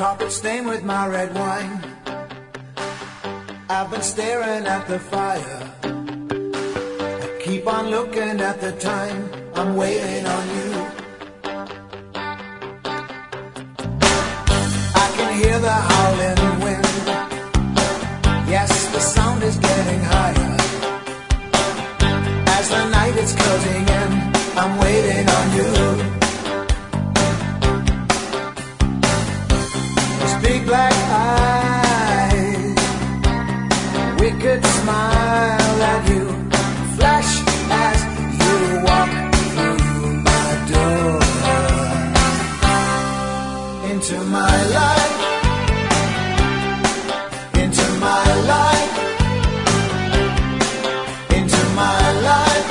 carpet stained with my red wine. I've been staring at the fire. I keep on looking at the time. I'm waiting on you. I can hear the howling wind. Yes, the sound is getting higher. As the night is closing in, I'm waiting on you. Big black eyes, wicked smile at you, flash as you walk through my door. Into my life, into my life, into my life.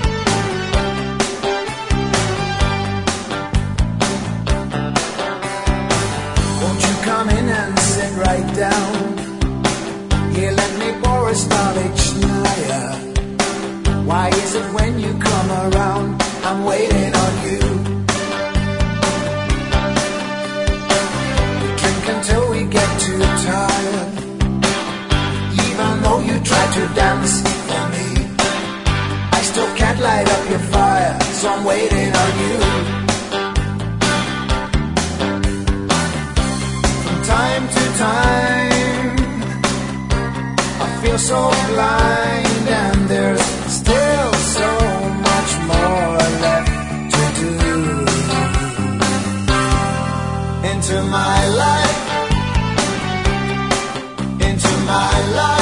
Come in and sit right down. Here, let me pour a Starlich Schneier. Why is it when you come around, I'm waiting on you? We drink until we get too tired. Even though you try to dance for me, I still can't light up your fire, so I'm waiting on you. Time to time, I feel so blind, and there's still so much more left to do. Into my life, into my life.